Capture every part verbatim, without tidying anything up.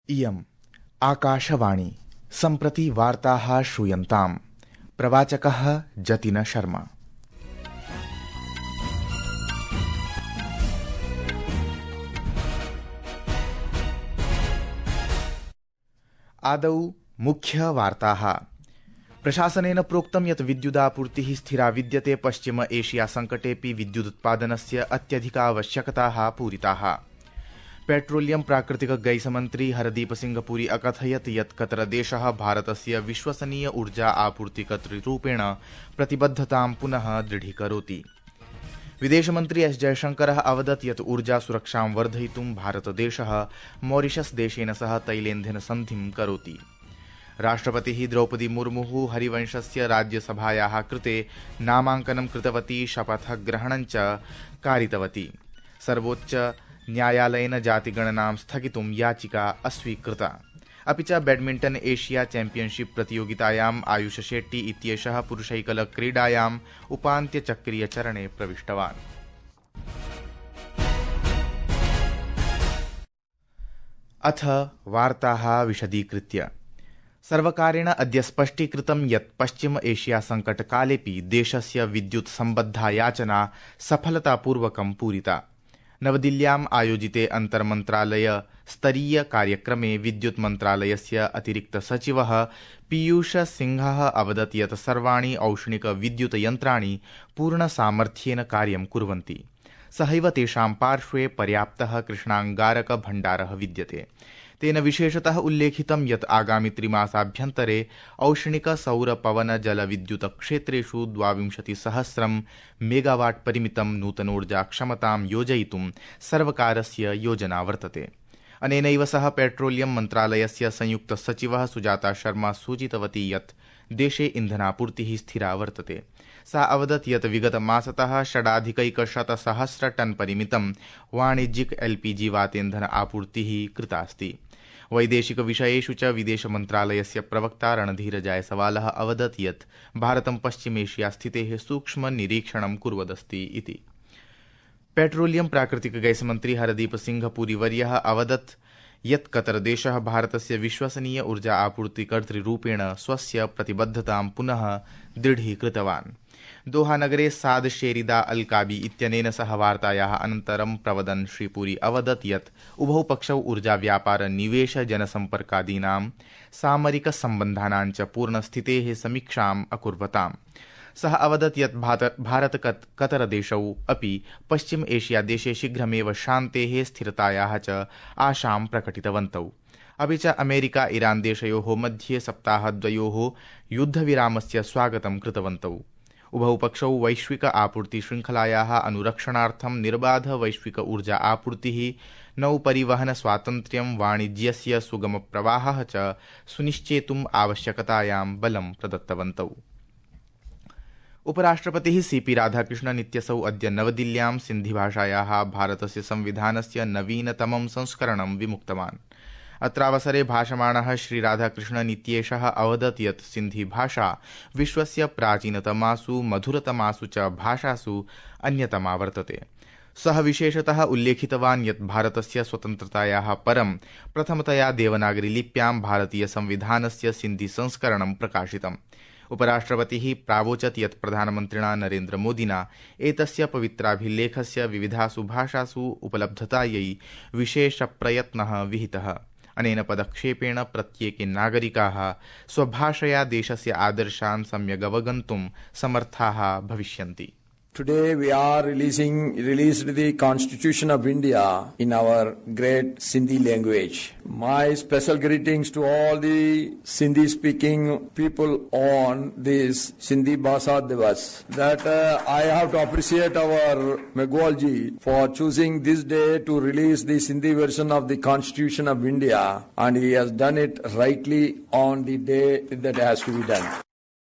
इयम् आकाशवाणी सम्प्रति वार्ताः श्रूयन्ताम्। प्रवाचकः जतिन शर्मा। आदौ मुख्य वार्ताः। प्रशासनेन प्रोक्तं यत् विद्युदापूर्तिः स्थिरा विद्यते। पश्चिम एशिया संकटेऽपि विद्युदुत्पादनस्य अत्यधिकावश्यकताः पूरिताः। पेट्रोलियम प्राकृतिक गैस मन्त्री हरदीप सिंह पुरी अकथयत् यत् कतरदेशः भारतस्य विश्वसनीय ऊर्जा आपूर्तिकर्तृरूपेण प्रतिबद्धतां पुनः दृढीकरोति। विदेशमन्त्री एस जयशंकरः अवदत् यत् ऊर्जा सुरक्षां वर्धयितुं भारतदेशः मॉरिशस देशेन सह तैलेन्धन सन्धिं करोति। राष्ट्रपतिः द्रौपदी मुर्मुः हरिवंशस्य राज्यसभायाः कृते नामाङ्कनं कृतवती, शपथग्रहणं च कारितवती। सर्वोच्च न्यायालयेन जातिगणनां स्थगितुं याचिका अस्वीकृता। अपि च बैडमिण्टन एशिया चैम्पियनशिप प्रतियोगितायाम् आयुष शेट्टी इत्येषः पुरुषैकल क्रीडायाम् उपान्त्यचक्रीयचरणे प्रविष्टवान्। अथ वार्ताः विशदीकृत्य। सर्वकारेण अद्य स्पष्टीकृतं यत् पश्चिम एशिया संकटकालेऽपि देशस्य विद्युत् सम्बद्धा याचना सफलतापूर्वकं पूरिता। नवदिल्ल्याम् आयोजिते अन्तर्मन्त्रालय स्तरीय कार्यक्रमे विद्युत् मन्त्रालयस्य अतिरिक्त सचिवः पीयूष सिंहः अवदत् यत् सर्वाणि औष्णिक विद्युत् यन्त्राणि पूर्णसामर्थ्येन कार्यं कुर्वन्ति। सहैव तेषां पार्श्वे पर्याप्तः कृष्णाङ्गारक भण्डारः विद्यते। तेन विशेषतः उल्लेखितं यत् आगामि त्रिमासाभ्यन्तरे औष्णिक सौर पवन जल विद्युत क्षेत्रेषु द्वाविंशतिसहस्रं मेगावाट् परिमितं नूतनोर्जा क्षमतां योजयितुं सर्वकारस्य योजना वर्तते। अनेनैव सह पेट्रोलियम मन्त्रालयस्य संयुक्त सचिवः सुजाता शर्मा सूचितवती यत् देशे इन्धनापूर्तिः स्थिरा वर्तते। सा अवदत् यत् विगतमासतः षडाधिकैकशतसहस्र टन् परिमितं वाणिज्यिक एलपीजी वातेन्धन आपूर्तिः कृतास्ति। वैदेशिक विषयेषु च विदेश मन्त्रालयस्य प्रवक्ता रणधीर जायसवालः अवदत् यत् भारतं पश्चिमेशिया स्थितेः सूक्ष्म निरीक्षणं कुर्वदस्ति इति। पेट्रोलियम प्राकृतिक गैस मन्त्री हरदीप सिंह पुरीवर्यः अवदत् यत् कतरदेशः भारतस्य विश्वसनीय ऊर्जा आपूर्तिकर्तृरूपेण स्वस्य प्रतिबद्धतां पुनः दृढीकृतवान्। दोहानगरे साद शेरिदा अल काबी इत्यनेन सह वार्तायाः अनन्तरं प्रवदन् श्रीपुरी अवदत् यत् उभौ पक्षौ ऊर्जा व्यापार निवेश जनसम्पर्कादीनां सामरिक सम्बन्धानां च पूर्णस्थितेः समीक्षाम् अकुर्वताम्। सः अवदत् यत् भारत कतरदेशौ अपि पश्चिम एशिया देशे शीघ्रमेव शान्तेः स्थिरतायाः च आशां प्रकटितवन्तौ। अपि च अमेरिका ईरान देशयोः मध्ये सप्ताहद्वयोः युद्धविरामस्य स्वागतं कृतवन्तौ। उभौ पक्षौ वैश्विक आपूर्ति श्रृङ्खलायाः अनुरक्षणार्थं निर्बाध वैश्विक ऊर्जा आपूर्तिः, नौपरिवहन स्वातन्त्र्यं, वाणिज्यस्य सुगम प्रवाहः च सुनिश्चेतुम् आवश्यकतायां बलं प्रदत्तवन्तौ। उपराष्ट्रपतिः सीपी राधाकृष्णन् इत्यसौ अद्य नवदिल्ल्यां सिन्धीभाषायाः भारतस्य संविधानस्य नवीनतमं संस्करणं विमुक्तवान्। अत्रावसरे भाषमाणः श्रीराधाकृष्णन् इत्येषः अवदत् यत् सिन्धीभाषा विश्वस्य प्राचीनतमासु मधुरतमासु च भाषासु अन्यतमा वर्तते। सः विशेषतः उल्लेखितवान् यत् भारतस्य स्वतन्त्रतायाः परं प्रथमतया देवनागरी लिप्यां भारतीय संविधानस्य सिन्धी संस्करणं प्रकाशितम्। उपराष्ट्रपतिः प्रावोचत् यत् प्रधानमन्त्रिणा नरेन्द्र मोदिना एतस्य पवित्राभिलेखस्य विविधासु भाषासु उपलब्धतायै विशेषप्रयत्नः विहितः। अनेन पदक्षेपेण प्रत्येके नागरिकाः स्वभाषया देशस्य आदर्शान् सम्यगवगन्तुं समर्थाः भविष्यन्ति। Today we are releasing released the Constitution of India in our great Sindhi language. My special greetings to all the Sindhi speaking people on this Sindhi Bhasha Divas. That uh, I have to appreciate our Megwalji for choosing this day to release the Sindhi version of the Constitution of India, and he has done it rightly on the day that has to be done.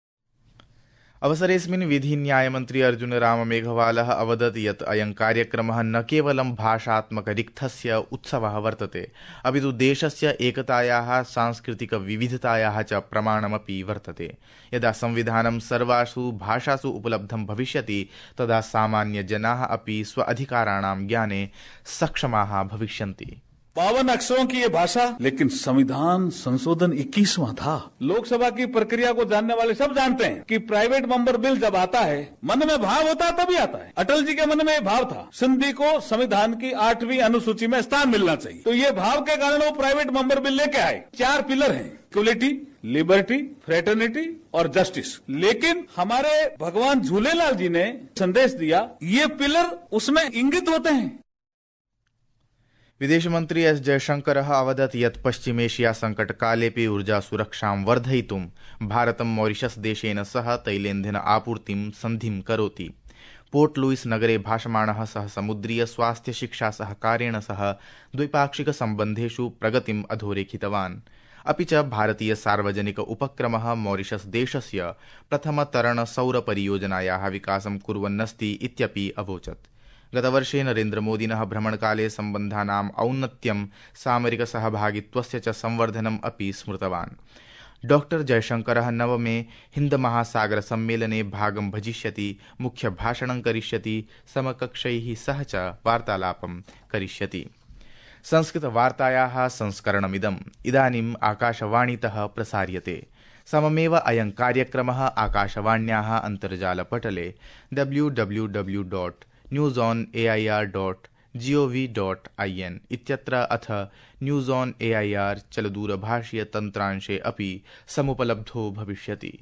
अवसरेऽस्मिन् विधि न्यायमन्त्री अर्जुन राम मेघवालः अवदत् यत् अयं कार्यक्रमः न केवलं भाषात्मकरिक्थस्य उत्सवः वर्तते, अपि तु देशस्य एकतायाः सांस्कृतिक विविधतायाः च प्रमाणमपि वर्तते। यदा संविधानं सर्वासु भाषासु उपलब्धं भविष्यति तदा सामान्यजनाः अपि स्व अधिकाराणां ज्ञाने सक्षमाः भविष्यन्ति। बावन अक्षरों की ये भाषा, लेकिन संविधान संशोधन इक्कीसवां था। लोकसभा की प्रक्रिया को जानने वाले सब जानते हैं कि प्राइवेट मेंबर बिल जब आता है, मन में भाव होता है तभी आता है। अटल जी के मन में ये भाव था, सिंधी को संविधान की आठवीं अनुसूची में स्थान मिलना चाहिए। तो ये भाव के कारण वो प्राइवेट मेंबर बिल लेके आए। चार पिलर हैं, इक्वलिटी, लिबर्टी, फ्रेटर्निटी और जस्टिस। लेकिन हमारे भगवान झूलेलाल जी ने संदेश दिया, ये पिलर उसमें इंगित होते हैं। विदेश मंत्री एस जयशंकरः अवदत् यत् पश्चिमेशिया संकटकालेऽपि ऊर्जा सुरक्षां वर्धयितुं भारतं मॉरिशस देशेन सह तैलेन्धन आपूर्तिं सन्धिं करोति। पोर्ट लुइस नगरे भाषमाणः सः समुद्रीय स्वास्थ्य शिक्षा सहकारेण सह द्वैपाक्षिक सम्बन्धेषु प्रगतिम् अधोरेखितवान्। अपि च भारतीय सार्वजनिक उपक्रमः मॉरिशस देशस्य प्रथमतरण सौर परियोजनायाः विकासं कुर्वन्नस्ति इत्यपि अवोचत्। गतवर्षे नरेन्द्रमोदिनः भ्रमणकाले सम्बन्धानाम् औन्नत्यं सामरिक सहभागित्वस्य च संवर्धनम् अपि स्मृतवान्। डॉक्टर जयशंकरः नवमे हिंद महासागर सम्मेलने भागं भजिष्यति, मुख्य भाषणं करिष्यति, समकक्षैः सह च वार्तालापं करिष्यति। संस्कृत वार्तायाः संस्करणमिदम् इदानीम् आकाशवाणीतः प्रसार्यते। सममेव अयं कार्यक्रमः आकाशवाण्याः अन्तर्जालपटले W W W dot news on A I R dot G O V dot I N इत्यत्र अथ news on A I R चलदूरभाषीय तन्त्रांशे अपि समुपलब्धो भविष्यति।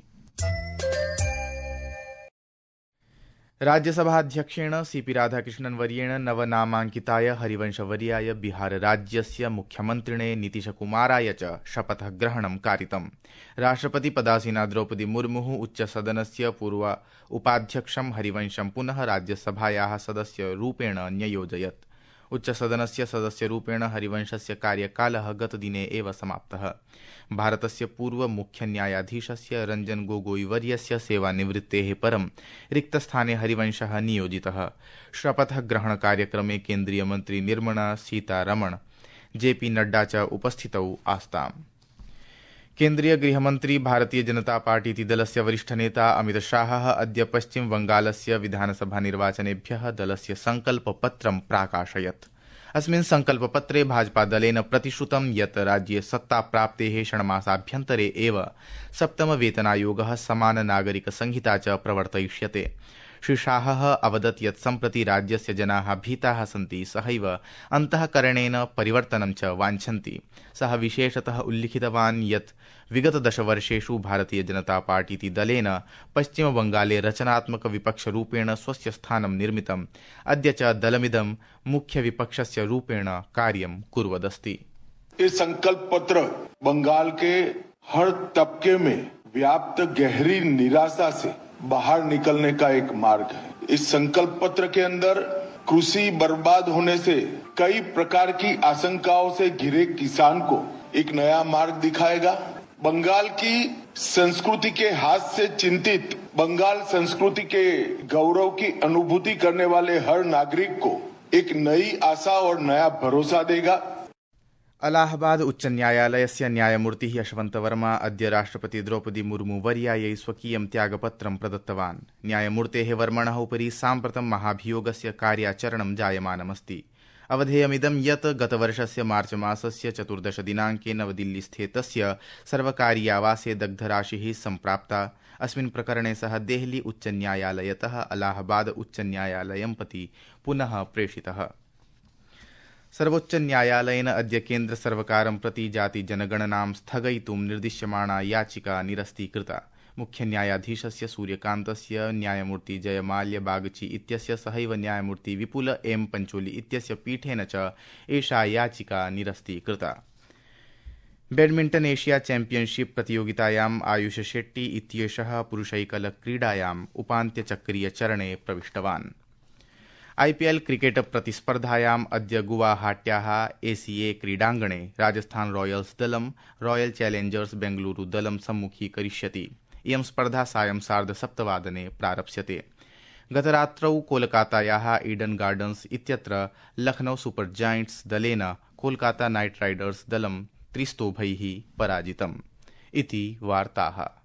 राज्यसभाध्यक्षेण सीपी राधाकृष्णन वर्येण नवनामांकिताय हरिवंशवर्याय बिहारराज्यस्य मुख्यमन्त्रिणे नीतीशकुमाराय च शपथग्रहणं कारितम्। राष्ट्रपतिपदासीना द्रौपदी मुर्मुः उच्चसदनस्य पूर्व उपाध्यक्षं हरिवंशं पुनः राज्यसभायाः सदस्यरूपेण न्ययोजयत्। उच्चसदनस्य सदस्यरूपेण हरिवंशस्य कार्यकालः गतदिने एव समाप्तः। भारतस्य पूर्व मुख्यन्यायाधीशस्य रंजन गोगोई वर्यस्य सेवानिवृत्तेः परं रिक्तस्थाने हरिवंशः नियोजितः। शपथग्रहण कार्यक्रमे केन्द्रीयमन्त्री निर्मला सीतारमण, जेपी नड्डा च उपस्थितौ आस्ताम्। केन्द्रीय गृहमन्त्री भारतीय जनता पार्टीति दलस्य वरिष्ठनेता अमित शाहः अद्य पश्चिम बंगालस्य विधानसभा निर्वाचनेभ्यः दलस्य संकल्पपत्रं प्राकाशयत्। अस्मिन् संकल्पपत्रे भाजपादलेन प्रतिश्रुतं यत् राज्ये सत्ताप्राप्तेः षण्मासाभ्यन्तरे एव सप्तमवेतनायोगः समाननागरिकसंहिता च प्रवर्तयिष्यते। श्री शाहः अवदत् यत् सम्प्रति राज्यस्य जनाः भीताः सन्ति, सहैव अन्तःकरणेन परिवर्तनं च वाञ्छन्ति। सः विशेषतः उल्लिखितवान् यत् विगत दशवर्षेषु भारतीय जनता पार्टीति दलेन पश्चिमबंगाले रचनात्मक विपक्षरूपेण स्वस्य स्थानं निर्मितम्। अद्य च दलमिदं मुख्यविपक्षस्य रूपेण कार्यं कुर्वदस्ति। ये संकल्प पत्र बंगाल के हर तबके में व्याप्त गहरी निराशा से बाहर निकलने का एक मार्ग है। इस संकल्प पत्र के अंदर कृषि बर्बाद होने से कई प्रकार की आशंकाओं से घिरे किसान को एक नया मार्ग दिखाएगा। बंगाल की संस्कृति के हाथ से चिंतित, बंगाल संस्कृति के गौरव की अनुभूति करने वाले हर नागरिक को एक नई आशा और नया भरोसा देगा। अलाहाबाद उच्च न्यायालयस्य न्यायमूर्तिः यशवंत वर्मा अद्य राष्ट्रपति द्रौपदी मुर्मू वर्यायै स्वकीयं त्यागपत्रं प्रदत्तवान्। न्यायमूर्तेः वर्मणः उपरि साम्प्रतं महाभियोगस्य कार्याचरणं जायमानमस्ति। अवधेयमिदं यत् गतवर्षस्य मार्च मासस्य चतुर्दश दिनाङ्के नवदिल्लीस्थितस्य सर्वकारीयावासे दग्धराशिः सम्प्राप्ता। अस्मिन् प्रकरणे सः देहली उच्च न्यायालयतः अलाहाबाद उच्च न्यायालयं प्रति पुनः प्रेषितः। सर्वोच्च न्यायालयेन अद्य केन्द्र सर्वकारं प्रति जाति जनगणनां स्थगयितुं निर्दिश्यमाणा याचिका निरस्तीकृता। मुख्य न्यायाधीशस्य सूर्यकान्तस्य, न्यायमूर्ति जयमाल्य बागची इत्यस्य सहैव न्यायमूर्ति विपुल एम पंचोली इत्यस्य पीठेन च एषा याचिका निरस्तीकृता। बैडमिण्टन एशिया चैम्पियनशिप प्रतियोगितायाम् आयुष शेट्टी इत्येषः पुरुषैकल क्रीडायाम् उपान्त्यचक्रीयचरणे प्रविष्टवान्। आईपीएल क्रिकेट प्रतिस्पर्धायाम् अद्य गुवाहाट्याः एसीए क्रीडाङ्गणे राजस्थान रॉयल्स दलं रॉयल चैलेंजर्स बेंगलुरु दलं सम्मुखीकरिष्यति। इयं स्पर्धा सायं सार्धसप्तवादने प्रारप्स्यते। गतरात्रौ कोलकातायाः ईडन गार्डन्स इत्यत्र लखनऊ सुपर जायंट्स दलेन कोलकाता नाइट राइडर्स दलं त्रिस्तोभैः पराजितम्। इति वार्ताः।